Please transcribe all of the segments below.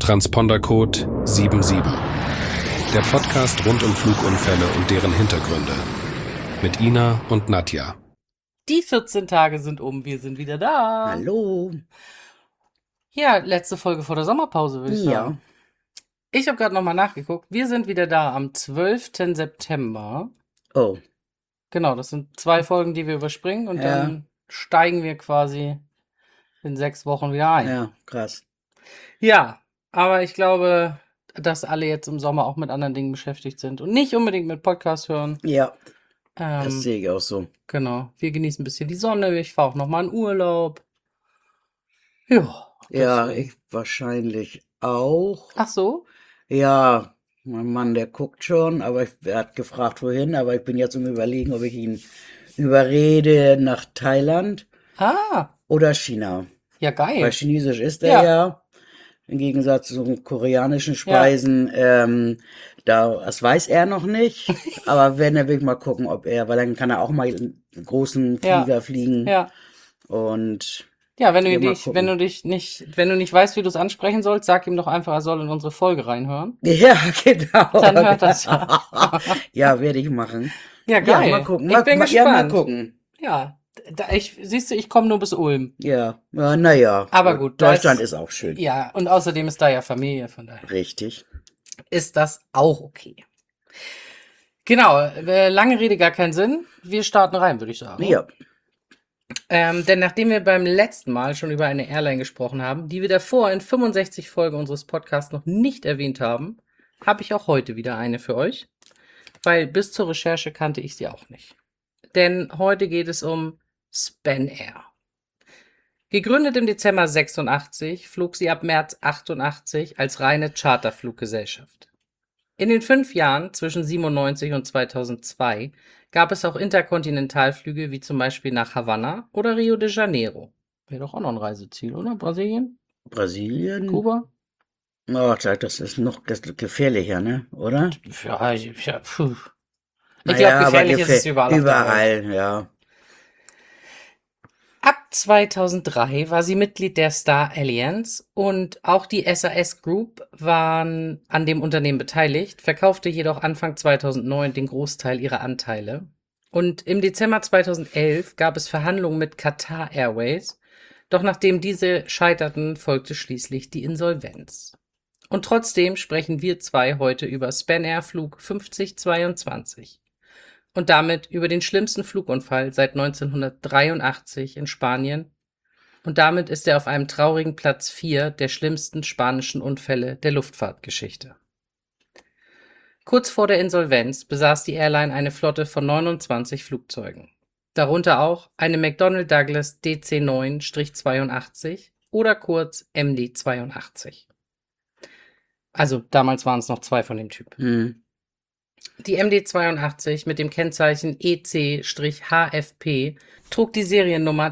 Transpondercode 77. Der Podcast rund um Flugunfälle und deren Hintergründe. Mit Ina und Nadja. Die 14 Tage sind um, wir sind wieder da. Hallo. Ja, letzte Folge vor der Sommerpause, würde ich sagen. Ich habe gerade nochmal nachgeguckt. Wir sind wieder da am 12. September. Oh, Genau, das sind 2 Folgen, die wir überspringen und Ja. dann steigen wir quasi in 6 Wochen wieder ein. ja, krass. Ja, aber ich glaube, dass alle jetzt im Sommer auch mit anderen Dingen beschäftigt sind und nicht unbedingt mit Podcast hören. Ja, das sehe ich auch so. Genau, wir genießen ein bisschen die Sonne. Ich fahre auch nochmal in Urlaub. Ja. Ja, deswegen. ich wahrscheinlich auch. Ach so? Ja, mein Mann, der guckt schon, aber er hat gefragt, wohin, aber ich bin jetzt am Überlegen, ob ich ihn überrede nach Thailand Ah, oder China. ja Weil geil. Chinesisch ist er Ja. ja, im Gegensatz zu koreanischen Speisen. Das weiß er noch nicht, aber werden wir wirklich mal gucken, weil dann kann er auch mal einen großen Ja. Flieger fliegen Ja. und Ja, wenn Ja, du mal dich, gucken. wenn du nicht weißt, wie du es ansprechen sollst, sag ihm doch einfach, er soll in unsere Folge reinhören. ja, genau. Dann hört das ja. Ja, werde ich machen. Ja, Ja, geil. mal gucken. Ich bin Ja, mal gespannt. gucken. Ja, siehst du, ich komme nur bis Ulm. Ja, naja. Aber gut, da Deutschland ist- ist auch schön. Ja, und außerdem ist da ja Familie, von daher Richtig. ist das auch okay. Genau, lange Rede, gar keinen Sinn. Wir starten rein, würde ich sagen. Ja. Denn nachdem wir beim letzten Mal schon über eine Airline gesprochen haben, die wir davor in 65 Folgen unseres Podcasts noch nicht erwähnt haben, habe ich auch heute wieder eine für euch, weil bis zur Recherche kannte ich sie auch nicht. Denn heute geht es um Spanair. Gegründet im Dezember 86, flog sie ab März 88 als reine Charterfluggesellschaft. In den 5 Jahren zwischen 97 und 2002 gab es auch Interkontinentalflüge wie zum Beispiel nach Havanna oder Rio de Janeiro. Wäre doch auch noch ein Reiseziel, oder? Brasilien? Brasilien. Kuba? Oh, das ist noch gefährlicher, ne? Oder? Ja, ich glaube, Naja, aber gefährlich ist es überall. Auf der Welt. Überall, ja. Ab 2003 war sie Mitglied der Star Alliance und auch die SAS Group waren an dem Unternehmen beteiligt, verkaufte jedoch Anfang 2009 den Großteil ihrer Anteile. Und im Dezember 2011 gab es Verhandlungen mit Qatar Airways, doch nachdem diese scheiterten, folgte schließlich die Insolvenz. Und trotzdem sprechen wir zwei heute über Spanair Flug 5022. Und damit über den schlimmsten Flugunfall seit 1983 in Spanien. Und damit ist er auf einem traurigen Platz 4 der schlimmsten spanischen Unfälle der Luftfahrtgeschichte. Kurz vor der Insolvenz besaß die Airline eine Flotte von 29 Flugzeugen. Darunter auch eine McDonnell Douglas DC-9-82 oder kurz MD-82. Also damals waren es noch 2 von dem Typ. Die MD-82 mit dem Kennzeichen EC-HFP trug die Seriennummer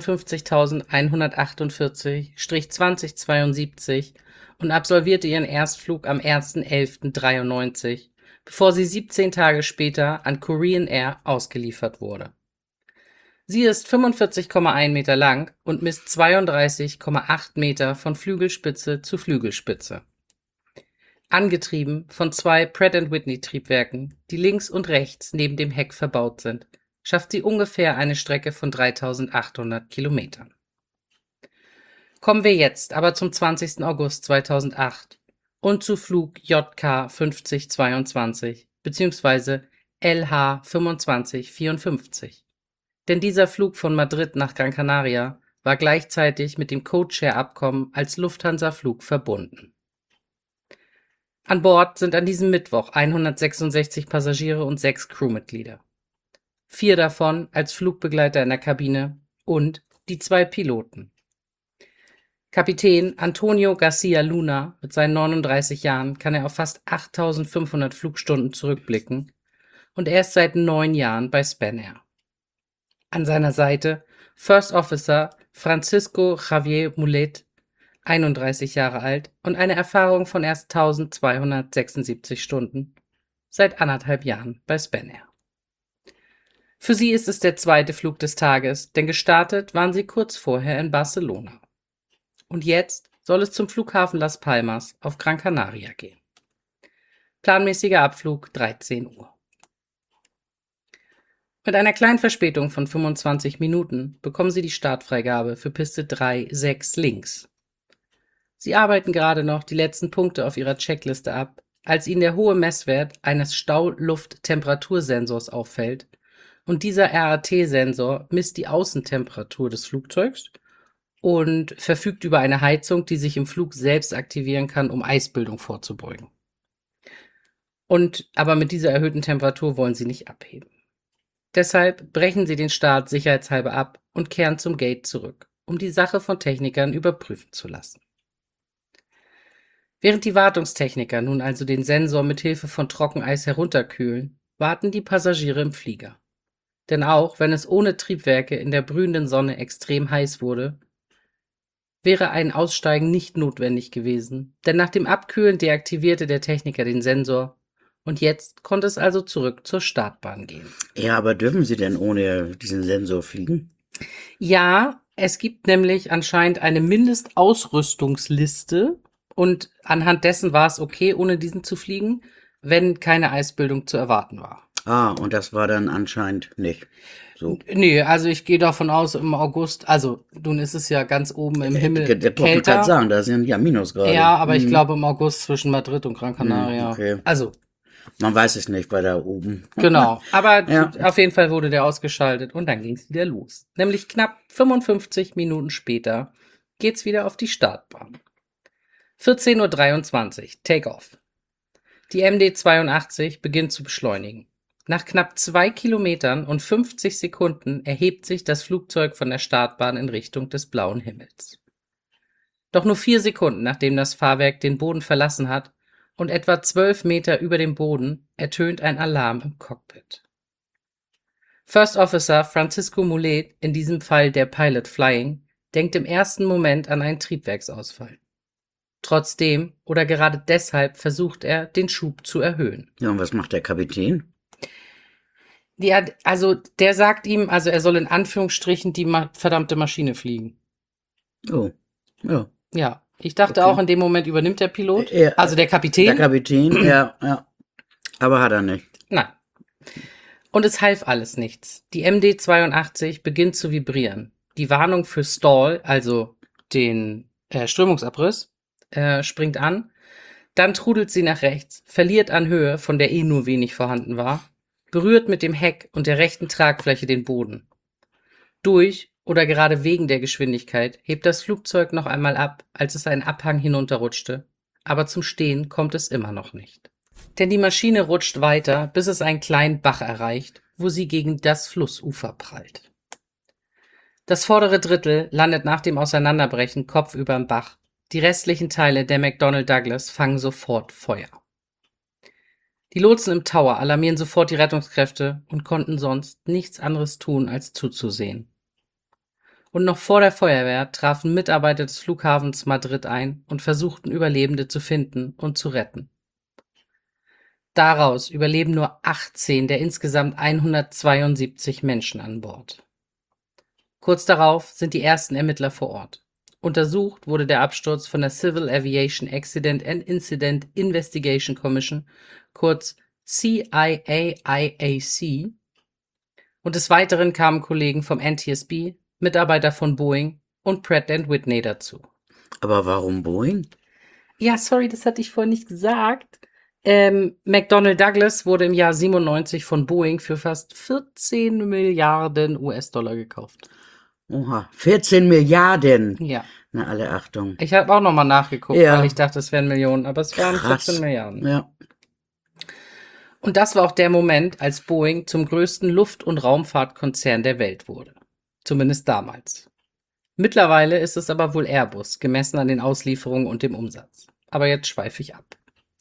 53.148-2072 und absolvierte ihren Erstflug am 1.11.93, bevor sie 17 Tage später an Korean Air ausgeliefert wurde. Sie ist 45,1 Meter lang und misst 32,8 Meter von Flügelspitze zu Flügelspitze. Angetrieben von 2 Pratt & Whitney Triebwerken, die links und rechts neben dem Heck verbaut sind, schafft sie ungefähr eine Strecke von 3.800 Kilometern. Kommen wir jetzt aber zum 20. August 2008 und zu Flug JK 5022 bzw. LH 2554. Denn dieser Flug von Madrid nach Gran Canaria war gleichzeitig mit dem Codeshare-Abkommen als Lufthansa-Flug verbunden. An Bord sind an diesem Mittwoch 166 Passagiere und 6 Crewmitglieder. 4 davon als Flugbegleiter in der Kabine und die 2 Piloten. Kapitän Antonio Garcia Luna mit seinen 39 Jahren kann er auf fast 8.500 Flugstunden zurückblicken und er ist seit 9 Jahren bei Spanair. An seiner Seite First Officer Francisco Javier Mulet, 31 Jahre alt und eine Erfahrung von erst 1276 Stunden, seit 1,5 Jahren bei Spanair. Für sie ist es der 2. Flug des Tages, denn gestartet waren sie kurz vorher in Barcelona. Und jetzt soll es zum Flughafen Las Palmas auf Gran Canaria gehen. Planmäßiger Abflug 13 Uhr. Mit einer kleinen Verspätung von 25 Minuten bekommen Sie die Startfreigabe für Piste 3-6 links. Sie arbeiten gerade noch die letzten Punkte auf Ihrer Checkliste ab, als Ihnen der hohe Messwert eines Staulufttemperaturensors auffällt, und dieser RAT-Sensor misst die Außentemperatur des Flugzeugs und verfügt über eine Heizung, die sich im Flug selbst aktivieren kann, um Eisbildung vorzubeugen. Aber mit dieser erhöhten Temperatur wollen Sie nicht abheben. Deshalb brechen Sie den Start sicherheitshalber ab und kehren zum Gate zurück, um die Sache von Technikern überprüfen zu lassen. Während die Wartungstechniker nun also den Sensor mit Hilfe von Trockeneis herunterkühlen, warten die Passagiere im Flieger. Denn auch wenn es ohne Triebwerke in der brühenden Sonne extrem heiß wurde, wäre ein Aussteigen nicht notwendig gewesen, denn nach dem Abkühlen deaktivierte der Techniker den Sensor und jetzt konnte es also zurück zur Startbahn gehen. Ja, aber dürfen Sie denn ohne diesen Sensor fliegen? Ja, es gibt nämlich anscheinend eine Mindestausrüstungsliste und anhand dessen war es okay, ohne diesen zu fliegen, wenn keine Eisbildung zu erwarten war. Ah, und das war dann anscheinend nicht so. Nee, also ich gehe davon aus, im August, also nun ist es ja ganz oben im Himmel Der wollte kälter. gerade sagen, da sind ja Minusgrade. Ja, aber ich glaube im August zwischen Madrid und Gran Canaria. Okay. Also, Man weiß es nicht, weil da oben. genau. Aber Ja. auf jeden Fall wurde der ausgeschaltet und dann ging es wieder los. Nämlich knapp 55 Minuten später geht's wieder auf die Startbahn. 14:23 Uhr, Takeoff. Die MD-82 beginnt zu beschleunigen. Nach knapp 2 Kilometern und 50 Sekunden erhebt sich das Flugzeug von der Startbahn in Richtung des blauen Himmels. Doch nur 4 Sekunden, nachdem das Fahrwerk den Boden verlassen hat und etwa 12 Meter über dem Boden, ertönt ein Alarm im Cockpit. First Officer Francisco Mulet, in diesem Fall der Pilot Flying, denkt im ersten Moment an einen Triebwerksausfall. Trotzdem oder gerade deshalb versucht er, den Schub zu erhöhen. Ja, und was macht der Kapitän? Ja, also der sagt ihm, also er soll in Anführungsstrichen die verdammte Maschine fliegen. Oh, ja. Ja, ich dachte Okay. auch, in dem Moment übernimmt der Pilot, Er- also der Kapitän. Der Kapitän, ja. Aber hat er nicht. Nein. Und es half alles nichts. Die MD-82 beginnt zu vibrieren. Die Warnung für Stall, also den Strömungsabriss, springt an. Dann trudelt sie nach rechts, verliert an Höhe, von der nur wenig vorhanden war, berührt mit dem Heck und der rechten Tragfläche den Boden. Durch oder gerade wegen der Geschwindigkeit hebt das Flugzeug noch einmal ab, als es einen Abhang hinunterrutschte. Aber zum Stehen kommt es immer noch nicht. Denn die Maschine rutscht weiter, bis es einen kleinen Bach erreicht, wo sie gegen das Flussufer prallt. Das vordere Drittel landet nach dem Auseinanderbrechen kopfüber im Bach. Die restlichen Teile der McDonnell Douglas fangen sofort Feuer. Die Lotsen im Tower alarmieren sofort die Rettungskräfte und konnten sonst nichts anderes tun, als zuzusehen. Und noch vor der Feuerwehr trafen Mitarbeiter des Flughafens Madrid ein und versuchten, Überlebende zu finden und zu retten. Daraus überleben nur 18 der insgesamt 172 Menschen an Bord. Kurz darauf sind die ersten Ermittler vor Ort. Untersucht wurde der Absturz von der Civil Aviation Accident and Incident Investigation Commission, kurz CIAIAC. Und des Weiteren kamen Kollegen vom NTSB, Mitarbeiter von Boeing und Pratt & Whitney dazu. Aber warum Boeing? Ja, sorry, das hatte ich vorhin nicht gesagt. McDonnell Douglas wurde im Jahr 97 von Boeing für fast 14 Milliarden US-Dollar gekauft. Oha, 14 Milliarden. Ja, Na, alle Achtung. ich habe auch nochmal nachgeguckt, Ja. weil ich dachte, es wären Millionen, aber es waren Krass. 14 Milliarden. Ja. Und das war auch der Moment, als Boeing zum größten Luft- und Raumfahrtkonzern der Welt wurde. Zumindest damals. Mittlerweile ist es aber wohl Airbus, gemessen an den Auslieferungen und dem Umsatz. Aber jetzt schweife ich ab.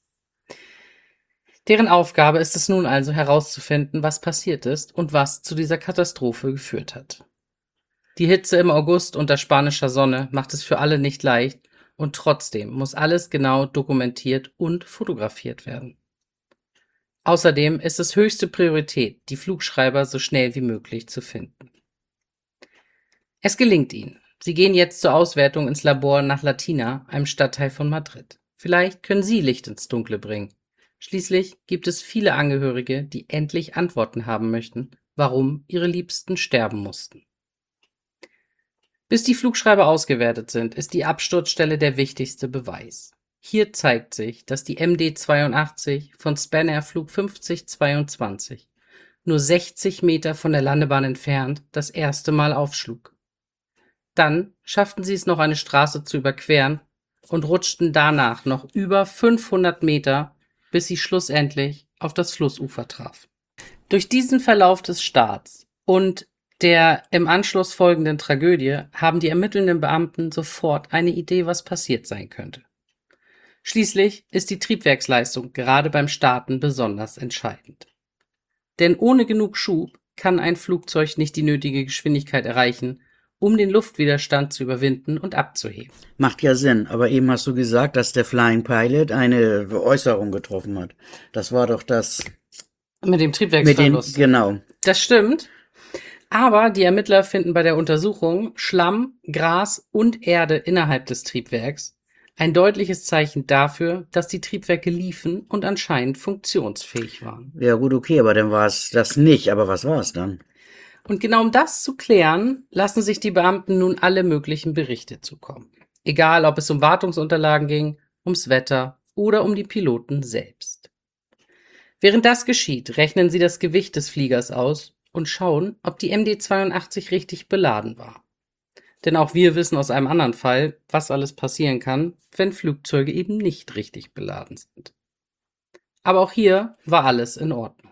Deren Aufgabe ist es nun also herauszufinden, was passiert ist und was zu dieser Katastrophe geführt hat. Die Hitze im August unter spanischer Sonne macht es für alle nicht leicht und trotzdem muss alles genau dokumentiert und fotografiert werden. Außerdem ist es höchste Priorität, die Flugschreiber so schnell wie möglich zu finden. Es gelingt ihnen. Sie gehen jetzt zur Auswertung ins Labor nach Latina, einem Stadtteil von Madrid. Vielleicht können Sie Licht ins Dunkle bringen. Schließlich gibt es viele Angehörige, die endlich Antworten haben möchten, warum ihre Liebsten sterben mussten. Bis die Flugschreiber ausgewertet sind, ist die Absturzstelle der wichtigste Beweis. Hier zeigt sich, dass die MD-82 von Spanair Flug 5022 nur 60 Meter von der Landebahn entfernt das erste Mal aufschlug. Dann schafften sie es noch, eine Straße zu überqueren und rutschten danach noch über 500 Meter, bis sie schlussendlich auf das Flussufer traf. Durch diesen Verlauf des Starts und der im Anschluss folgenden Tragödie haben die ermittelnden Beamten sofort eine Idee, was passiert sein könnte. Schließlich ist die Triebwerksleistung gerade beim Starten besonders entscheidend. Denn ohne genug Schub kann ein Flugzeug nicht die nötige Geschwindigkeit erreichen, um den Luftwiderstand zu überwinden und abzuheben. Macht ja Sinn, aber eben hast du gesagt, dass der Flying Pilot eine Äußerung getroffen hat. Das war doch das Mit dem Triebwerksverlust. Genau. Das stimmt. Aber die Ermittler finden bei der Untersuchung Schlamm, Gras und Erde innerhalb des Triebwerks. Ein deutliches Zeichen dafür, dass die Triebwerke liefen und anscheinend funktionsfähig waren. Ja gut, okay, aber dann war es das nicht. Aber was war es dann? Und genau um das zu klären, lassen sich die Beamten nun alle möglichen Berichte zukommen. Egal, ob es um Wartungsunterlagen ging, ums Wetter oder um die Piloten selbst. Während das geschieht, rechnen sie das Gewicht des Fliegers aus und schauen, ob die MD-82 richtig beladen war. Denn auch wir wissen aus einem anderen Fall, was alles passieren kann, wenn Flugzeuge eben nicht richtig beladen sind. Aber auch hier war alles in Ordnung.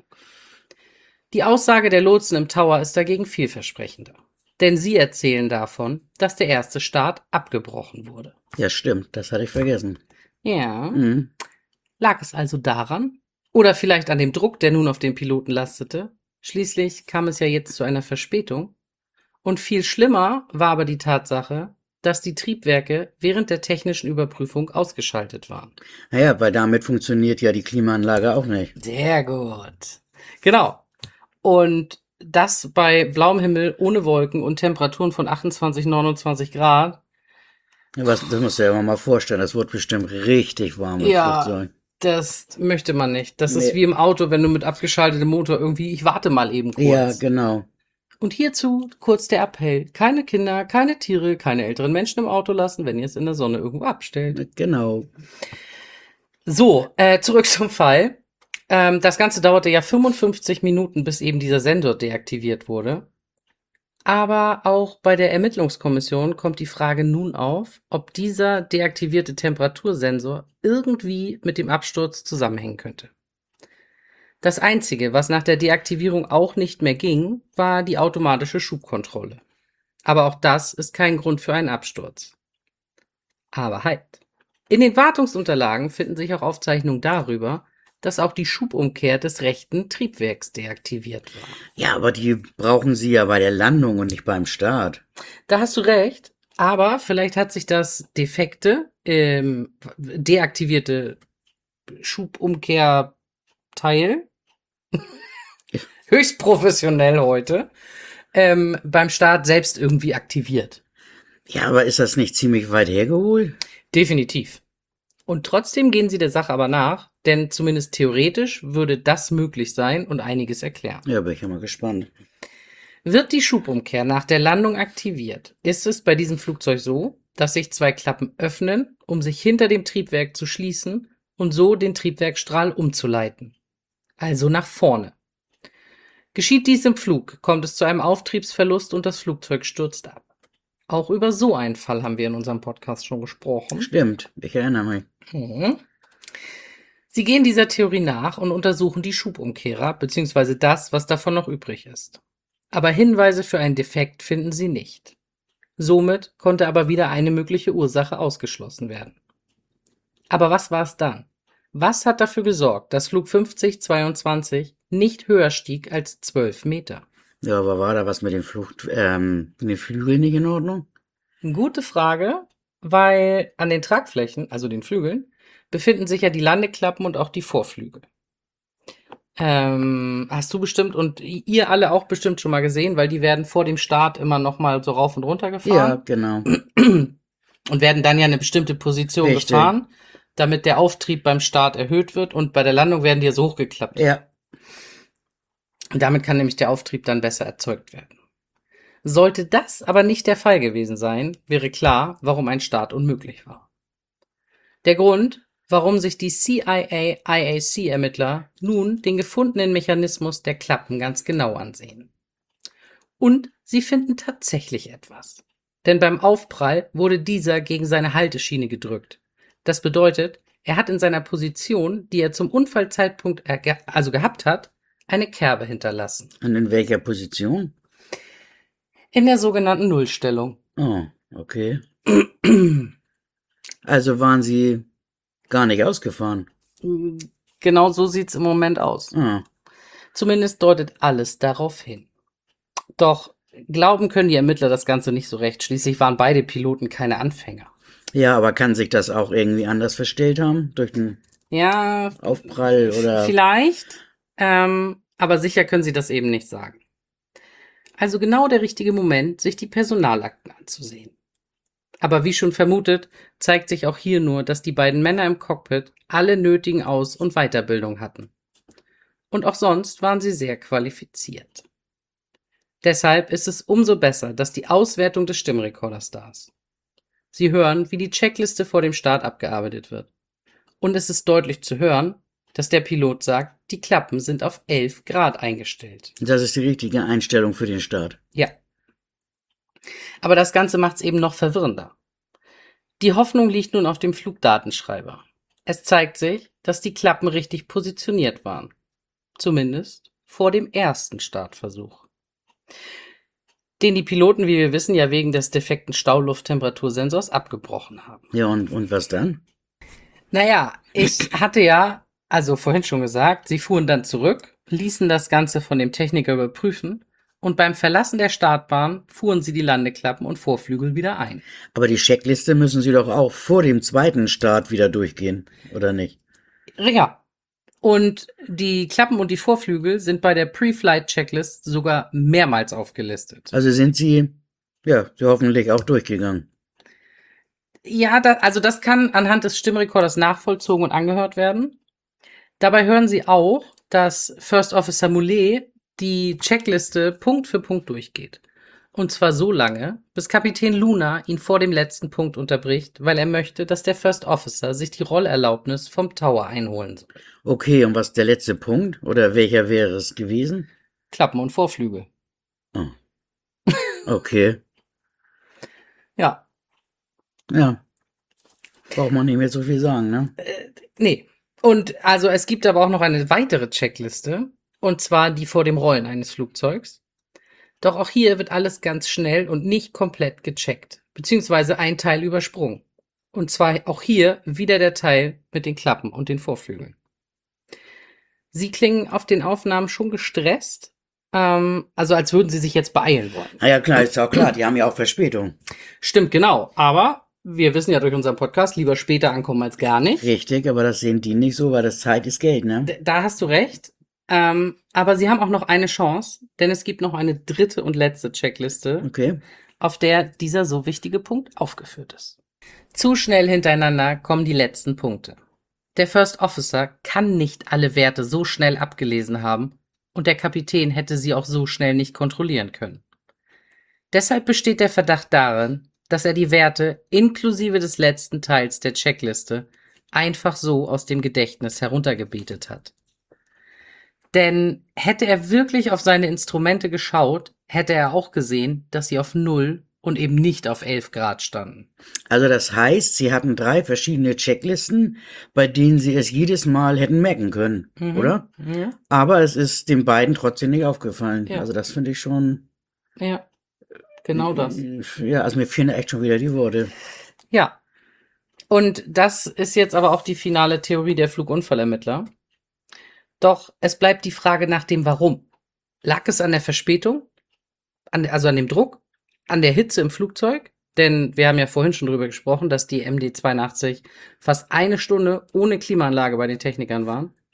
Die Aussage der Lotsen im Tower ist dagegen vielversprechender. Denn sie erzählen davon, dass der erste Start abgebrochen wurde. Ja, stimmt, das hatte ich vergessen. Ja. Mhm. Lag es also daran? Oder vielleicht an dem Druck, der nun auf den Piloten lastete? Schließlich kam es ja jetzt zu einer Verspätung. Und viel schlimmer war aber die Tatsache, dass die Triebwerke während der technischen Überprüfung ausgeschaltet waren. Naja, weil damit funktioniert ja die Klimaanlage auch nicht. Sehr gut. Genau. Und das bei blauem Himmel, ohne Wolken und Temperaturen von 28, 29 Grad. Ja, das musst du dir ja mal vorstellen, das wird bestimmt richtig warm im Ja, Flugzeug. das möchte man nicht. Das ist Nee. wie im Auto, wenn du mit abgeschaltetem Motor irgendwie, ich warte mal eben kurz. Ja, genau. Und hierzu kurz der Appell. Keine Kinder, keine Tiere, keine älteren Menschen im Auto lassen, wenn ihr es in der Sonne irgendwo abstellt. Genau. So, zurück zum Fall. Das Ganze dauerte ja 55 Minuten, bis eben dieser Sensor deaktiviert wurde. Aber auch bei der Ermittlungskommission kommt die Frage nun auf, ob dieser deaktivierte Temperatursensor irgendwie mit dem Absturz zusammenhängen könnte. Das Einzige, was nach der Deaktivierung auch nicht mehr ging, war die automatische Schubkontrolle. Aber auch das ist kein Grund für einen Absturz. Aber halt. In den Wartungsunterlagen finden sich auch Aufzeichnungen darüber, dass auch die Schubumkehr des rechten Triebwerks deaktiviert war. Ja, aber die brauchen sie ja bei der Landung und nicht beim Start. Da hast du recht, aber vielleicht hat sich das defekte, deaktivierte Schubumkehrteil höchst professionell heute beim Start selbst irgendwie aktiviert. Ja, aber ist das nicht ziemlich weit hergeholt? Definitiv. Und trotzdem gehen sie der Sache aber nach, denn zumindest theoretisch würde das möglich sein und einiges erklären. Ja, bin ich ja mal gespannt. Wird die Schubumkehr nach der Landung aktiviert, ist es bei diesem Flugzeug so, dass sich zwei Klappen öffnen, um sich hinter dem Triebwerk zu schließen und so den Triebwerkstrahl umzuleiten. Also nach vorne. Geschieht dies im Flug, kommt es zu einem Auftriebsverlust und das Flugzeug stürzt ab. Auch über so einen Fall haben wir in unserem Podcast schon gesprochen. Stimmt, ich erinnere mich. Mhm. Sie gehen dieser Theorie nach und untersuchen die Schubumkehrer, beziehungsweise das, was davon noch übrig ist. Aber Hinweise für einen Defekt finden sie nicht. Somit konnte aber wieder eine mögliche Ursache ausgeschlossen werden. Aber was war es dann? Was hat dafür gesorgt, dass Flug 5022 nicht höher stieg als 12 Meter? Ja, aber war da was mit den mit den Flügeln nicht in Ordnung? Gute Frage, weil an den Tragflächen, also den Flügeln, befinden sich ja die Landeklappen und auch die Vorflügel. Hast du bestimmt und ihr alle auch bestimmt schon mal gesehen, weil die werden vor dem Start immer noch mal so rauf und runter Ja, gefahren genau. und werden dann ja eine bestimmte Position Richtig. gefahren, damit der Auftrieb beim Start erhöht wird und bei der Landung werden die ja so hochgeklappt. Ja. Und damit kann nämlich der Auftrieb dann besser erzeugt werden. Sollte das aber nicht der Fall gewesen sein, wäre klar, warum ein Start unmöglich war. Der Grund, warum sich die CIA-IAC-Ermittler nun den gefundenen Mechanismus der Klappen ganz genau ansehen. Und sie finden tatsächlich etwas. Denn beim Aufprall wurde dieser gegen seine Halteschiene gedrückt. Das bedeutet, er hat in seiner Position, die er zum Unfallzeitpunkt also gehabt hat, eine Kerbe hinterlassen. Und in welcher Position? In der sogenannten Nullstellung. Oh, okay. Also waren sie gar nicht ausgefahren. Genau so sieht's im Moment aus. Ah, Zumindest deutet alles darauf hin. Doch glauben können die Ermittler das Ganze nicht so recht. Schließlich waren beide Piloten keine Anfänger. ja, aber kann sich das auch irgendwie anders verstellt haben? Durch den Ja, Aufprall oder? vielleicht. Aber sicher können sie das eben nicht sagen. Also genau der richtige Moment, sich die Personalakten anzusehen. Aber wie schon vermutet, zeigt sich auch hier nur, dass die beiden Männer im Cockpit alle nötigen Aus- und Weiterbildung hatten. Und auch sonst waren sie sehr qualifiziert. Deshalb ist es umso besser, dass die Auswertung des Stimmrekorders da ist. Sie hören, wie die Checkliste vor dem Start abgearbeitet wird. Und es ist deutlich zu hören, dass der Pilot sagt, die Klappen sind auf 11 Grad eingestellt. Das ist die richtige Einstellung für den Start. Ja. Aber das Ganze macht es eben noch verwirrender. Die Hoffnung liegt nun auf dem Flugdatenschreiber. Es zeigt sich, dass die Klappen richtig positioniert waren. Zumindest vor dem ersten Startversuch. Den die Piloten, wie wir wissen, ja wegen des defekten Staulufttemperaturensors abgebrochen haben. Ja, und was dann? Naja, ich hatte ja, also vorhin schon gesagt, sie fuhren dann zurück, ließen das Ganze von dem Techniker überprüfen und beim Verlassen der Startbahn fuhren sie die Landeklappen und Vorflügel wieder ein. Aber die Checkliste müssen sie doch auch vor dem zweiten Start wieder durchgehen, oder nicht? Ja. Und die Klappen und die Vorflügel sind bei der Pre-Flight-Checklist sogar mehrmals aufgelistet. Also sind sie, ja, hoffentlich auch durchgegangen. Ja, also das kann anhand des Stimmrekorders nachvollzogen und angehört werden. Dabei hören Sie auch, dass First Officer Moulet die Checkliste Punkt für Punkt durchgeht. Und zwar so lange, bis Kapitän Luna ihn vor dem letzten Punkt unterbricht, weil er möchte, dass der First Officer sich die Rollerlaubnis vom Tower einholen soll. Okay, und was ist der letzte Punkt? Oder welcher wäre es gewesen? Klappen und Vorflügel. Oh. Okay. Ja. Ja. Braucht man nicht mehr so viel sagen, ne? Nee. Und also es gibt aber auch noch eine weitere Checkliste, und zwar die vor dem Rollen eines Flugzeugs. Doch auch hier wird alles ganz schnell und nicht komplett gecheckt, beziehungsweise ein Teil übersprungen. Und zwar auch hier wieder der Teil mit den Klappen und den Vorflügeln. Sie klingen auf den Aufnahmen schon gestresst, also als würden sie sich jetzt beeilen wollen. Na ja, klar, ist auch klar, die haben ja auch Verspätung. Stimmt, genau, aber wir wissen ja durch unseren Podcast, lieber später ankommen als gar nicht. Richtig, aber das sehen die nicht so, weil das Zeit ist Geld, ne? Da hast du recht. Aber sie haben auch noch eine Chance, denn es gibt noch eine dritte und letzte Checkliste, Okay. auf der dieser so wichtige Punkt aufgeführt ist. Zu schnell hintereinander kommen die letzten Punkte. Der First Officer kann nicht alle Werte so schnell abgelesen haben und der Kapitän hätte sie auch so schnell nicht kontrollieren können. Deshalb besteht der Verdacht darin, dass er die Werte inklusive des letzten Teils der Checkliste einfach so aus dem Gedächtnis heruntergebetet hat. Denn hätte er wirklich auf seine Instrumente geschaut, hätte er auch gesehen, dass sie auf 0 und eben nicht auf 11 Grad standen. Also das heißt, sie hatten 3 verschiedene Checklisten, bei denen sie es jedes Mal hätten merken können, oder? Ja. Aber es ist den beiden trotzdem nicht aufgefallen. Ja. Also das finde ich schon... Ja, genau das. Ja, also mir fehlen da echt schon wieder die Worte. Ja. Und das ist jetzt aber auch die finale Theorie der Flugunfallermittler. Doch es bleibt die Frage nach dem Warum. Lag es an der Verspätung? Also an dem Druck? An der Hitze im Flugzeug? Denn wir haben ja vorhin schon drüber gesprochen, dass die MD-82 fast eine Stunde ohne Klimaanlage bei den Technikern waren.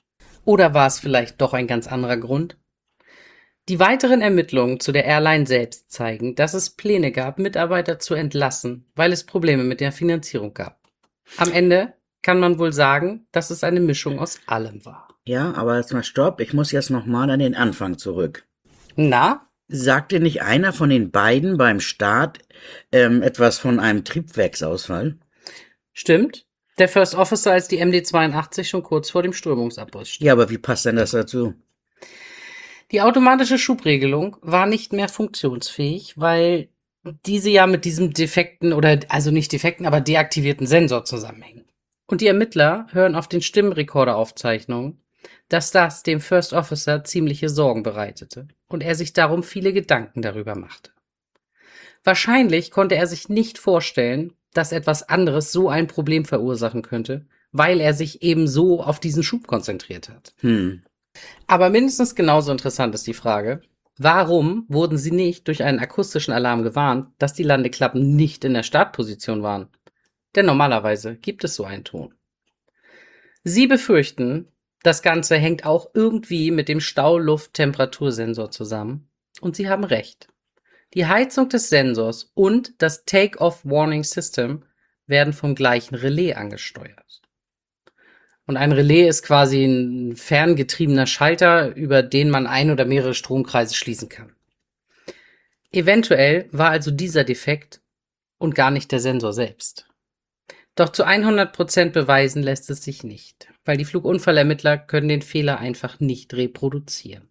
Oder war es vielleicht doch ein ganz anderer Grund? Die weiteren Ermittlungen zu der Airline selbst zeigen, dass es Pläne gab, Mitarbeiter zu entlassen, weil es Probleme mit der Finanzierung gab. Am Ende kann man wohl sagen, dass es eine Mischung aus allem war. Ja, aber jetzt mal stopp, ich muss jetzt nochmal an den Anfang zurück. Na? Sagte nicht einer von den beiden beim Start etwas von einem Triebwerksausfall? Stimmt. Der First Officer, als die MD-82 schon kurz vor dem Strömungsabriss stand. Ja, aber wie passt denn das dazu? Die automatische Schubregelung war nicht mehr funktionsfähig, weil diese ja mit diesem defekten oder, also nicht defekten, aber deaktivierten Sensor zusammenhängen. Und die Ermittler hören auf den Stimmrekorderaufzeichnungen, dass das dem First Officer ziemliche Sorgen bereitete und er sich darum viele Gedanken darüber machte. Wahrscheinlich konnte er sich nicht vorstellen, dass etwas anderes so ein Problem verursachen könnte, weil er sich eben so auf diesen Schub konzentriert hat. Aber mindestens genauso interessant ist die Frage, warum wurden sie nicht durch einen akustischen Alarm gewarnt, dass die Landeklappen nicht in der Startposition waren? Denn normalerweise gibt es so einen Ton. Sie befürchten, das Ganze hängt auch irgendwie mit dem Stauluftttemperatursensor zusammen. Und sie haben recht. Die Heizung des Sensors und das Take-Off Warning System werden vom gleichen Relais angesteuert. Und ein Relais ist quasi ein ferngetriebener Schalter, über den man ein oder mehrere Stromkreise schließen kann. Eventuell war also dieser defekt und gar nicht der Sensor selbst. Doch zu 100% beweisen lässt es sich nicht, weil die Flugunfallermittler können den Fehler einfach nicht reproduzieren.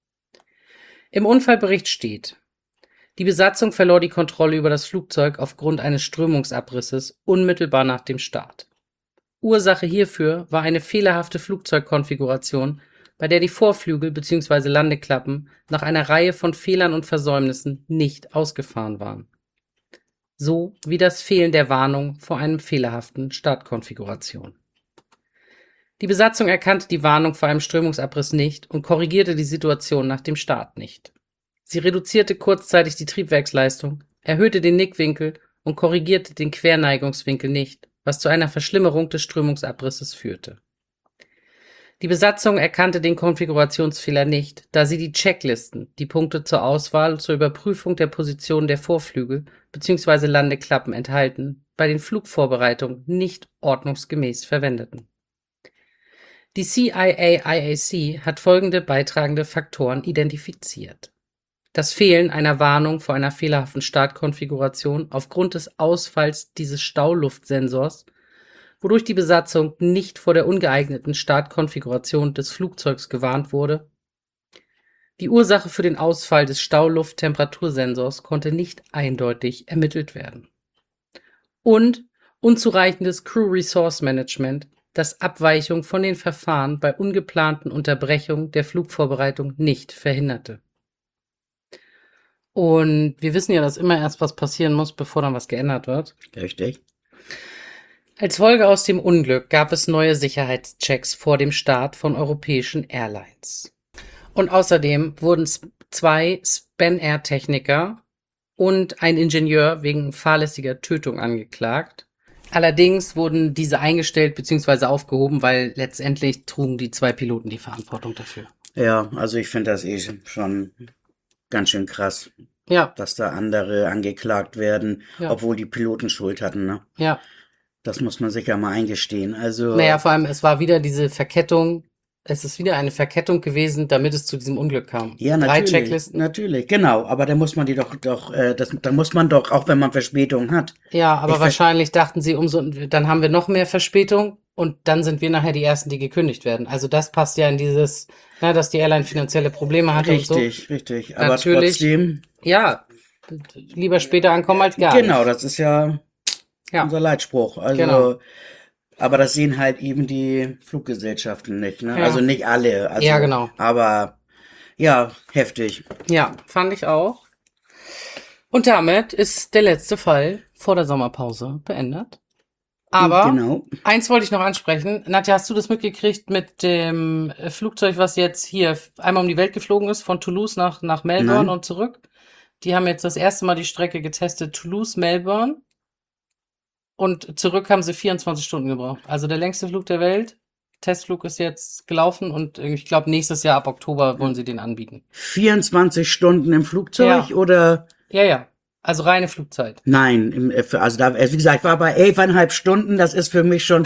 Im Unfallbericht steht: Die Besatzung verlor die Kontrolle über das Flugzeug aufgrund eines Strömungsabrisses unmittelbar nach dem Start. Ursache hierfür war eine fehlerhafte Flugzeugkonfiguration, bei der die Vorflügel bzw. Landeklappen nach einer Reihe von Fehlern und Versäumnissen nicht ausgefahren waren. So wie das Fehlen der Warnung vor einem fehlerhaften Startkonfiguration. Die Besatzung erkannte die Warnung vor einem Strömungsabriss nicht und korrigierte die Situation nach dem Start nicht. Sie reduzierte kurzzeitig die Triebwerksleistung, erhöhte den Nickwinkel und korrigierte den Querneigungswinkel nicht, was zu einer Verschlimmerung des Strömungsabrisses führte. Die Besatzung erkannte den Konfigurationsfehler nicht, da sie die Checklisten, die Punkte zur Auswahl und zur Überprüfung der Position der Vorflügel bzw. Landeklappen enthalten, bei den Flugvorbereitungen nicht ordnungsgemäß verwendeten. Die CIA-IAC hat folgende beitragende Faktoren identifiziert: Das Fehlen einer Warnung vor einer fehlerhaften Startkonfiguration aufgrund des Ausfalls dieses Stauluftsensors, wodurch die Besatzung nicht vor der ungeeigneten Startkonfiguration des Flugzeugs gewarnt wurde. Die Ursache für den Ausfall des Stauluftttemperatursensors konnte nicht eindeutig ermittelt werden. Und unzureichendes Crew Resource Management, das Abweichung von den Verfahren bei ungeplanten Unterbrechungen der Flugvorbereitung nicht verhinderte. Und wir wissen ja, dass immer erst was passieren muss, bevor dann was geändert wird. Richtig. Als Folge aus dem Unglück gab es neue Sicherheitschecks vor dem Start von europäischen Airlines. Und außerdem wurden 2 Spanair-Techniker und ein Ingenieur wegen fahrlässiger Tötung angeklagt. Allerdings wurden diese eingestellt bzw. aufgehoben, weil letztendlich trugen die 2 Piloten die Verantwortung dafür. Ja, also ich finde das schon ganz schön krass, Ja, dass da andere angeklagt werden, Ja. obwohl die Piloten Schuld hatten, ne? ja. Das muss man sich ja mal eingestehen. Also, Naja, vor allem, es war wieder diese Verkettung. Es ist wieder eine Verkettung gewesen, damit es zu diesem Unglück kam. ja, 3 natürlich, Checklisten. natürlich, genau. Aber da muss man die da muss man doch, auch wenn man Verspätung hat. Ja, aber Ich ver- wahrscheinlich dachten sie, dann haben wir noch mehr Verspätung und dann sind wir nachher die Ersten, die gekündigt werden. Also das passt ja in dieses, dass die Airline finanzielle Probleme hatte und so. Richtig. Aber Natürlich. trotzdem, Ja, lieber später ankommen als gar genau, das ist ja Ja. unser Leitspruch. Also, Genau. aber das sehen halt eben die Fluggesellschaften nicht, ne? Ja. Also nicht alle. Also, Ja, genau. Aber ja, heftig. nicht. Ja, fand ich auch. Und damit ist der letzte Fall vor der Sommerpause beendet. Aber Genau. eins wollte ich noch ansprechen. Nadja, hast du das mitgekriegt mit dem Flugzeug, was jetzt hier einmal um die Welt geflogen ist, von Toulouse nach Melbourne Nein. und zurück? Die haben jetzt das erste Mal die Strecke getestet, Toulouse-Melbourne. Und zurück haben sie 24 Stunden gebraucht. Also der längste Flug der Welt Testflug ist jetzt gelaufen und ich glaube, nächstes Jahr ab Oktober wollen sie den anbieten. 24 Stunden im Flugzeug Ja. oder? Ja. Also reine Flugzeit. Nein, also da, wie gesagt, ich war bei 11,5 Stunden, das ist für mich schon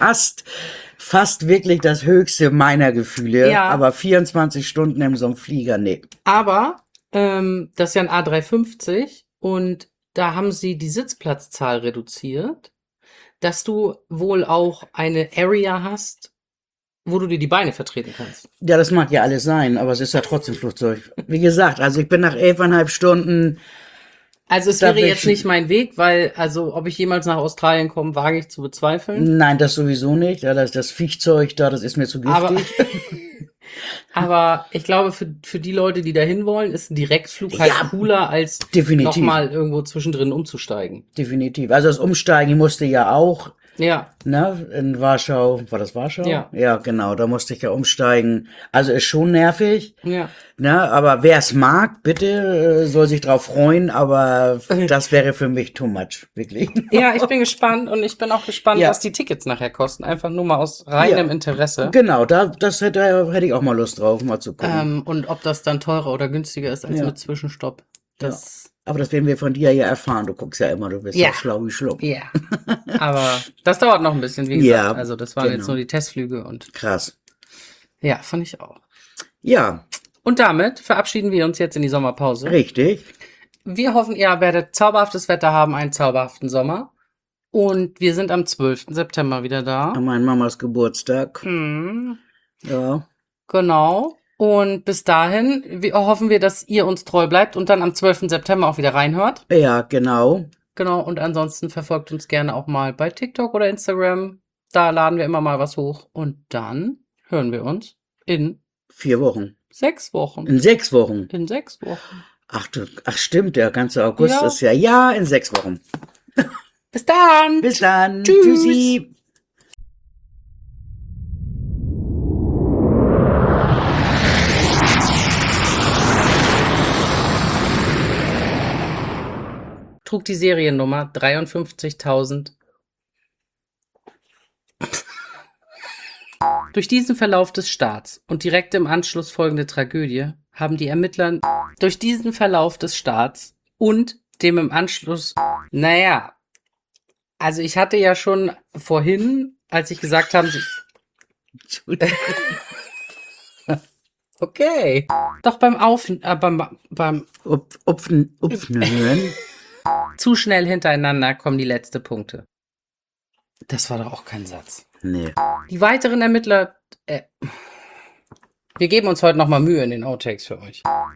fast wirklich das höchste meiner Gefühle. Ja. Aber 24 Stunden in so einem Flieger, nee. Aber das ist ja ein A350 und da haben sie die Sitzplatzzahl reduziert, dass du wohl auch eine Area hast, wo du dir die Beine vertreten kannst. Ja, das mag ja alles sein, aber es ist ja trotzdem Flugzeug. Wie gesagt, also ich bin nach 11,5 Stunden. Also es wäre jetzt nicht mein Weg, weil, also ob ich jemals nach Australien komme, wage ich zu bezweifeln. Nein, das sowieso nicht. Ja, das Viechzeug da, das ist mir zu giftig. Aber ich glaube, für die Leute, die da hinwollen, ist ein Direktflug halt Ja, cooler, als definitiv. nochmal irgendwo zwischendrin umzusteigen. Definitiv. Also das Umsteigen musste ja auch, Ja, ne, in Warschau. War das Warschau? Ja. Ja, genau, da musste ich ja umsteigen. Also ist schon nervig, ja. ne, aber wer es mag, bitte soll sich drauf freuen, aber das wäre für mich too much, wirklich. Ja, ich bin gespannt und ich bin auch gespannt, Ja. was die Tickets nachher kosten. Einfach nur mal aus reinem Ja. Interesse. Genau, das hätte ich auch mal Lust drauf, mal zu gucken. Und ob das dann teurer oder günstiger ist als Ja. mit Zwischenstopp. Das, Aber das werden wir von dir ja erfahren. Du guckst ja immer, du bist ja, Ja. schlau wie Schluck. ja. Aber das dauert noch ein bisschen, wie gesagt. Ja, Also das waren genau. jetzt nur die Testflüge und Krass. ja, fand ich auch. Ja, Und damit verabschieden wir uns jetzt in die Sommerpause. richtig. Wir hoffen, ihr werdet zauberhaftes Wetter haben, einen zauberhaften Sommer. Und wir sind am 12. September wieder da. An meiner Mamas Geburtstag. Mhm. Ja. Genau. Und bis dahin hoffen wir, dass ihr uns treu bleibt und dann am 12. September auch wieder reinhört. Ja, genau. Genau. Und ansonsten verfolgt uns gerne auch mal bei TikTok oder Instagram. Da laden wir immer mal was hoch. Und dann hören wir uns in 4 Wochen. 6 Wochen. In 6 Wochen. In 6 Wochen. Ach, stimmt, der ganze August Ja. ist ja in 6 Wochen. Bis dann. Bis dann. Tschüss. Tschüssi. Trug die Seriennummer 53.000. Durch diesen Verlauf des Staats und direkt im Anschluss folgende Tragödie haben die Ermittler durch diesen Verlauf des Staats und dem im Anschluss, naja, also ich hatte ja schon vorhin, als ich gesagt habe, Entschuldigung. okay, doch beim Upfen zu schnell hintereinander kommen die letzten Punkte. Das war doch auch kein Satz. Nee. Die weiteren Ermittler, wir geben uns heute noch mal Mühe in den Outtakes für euch.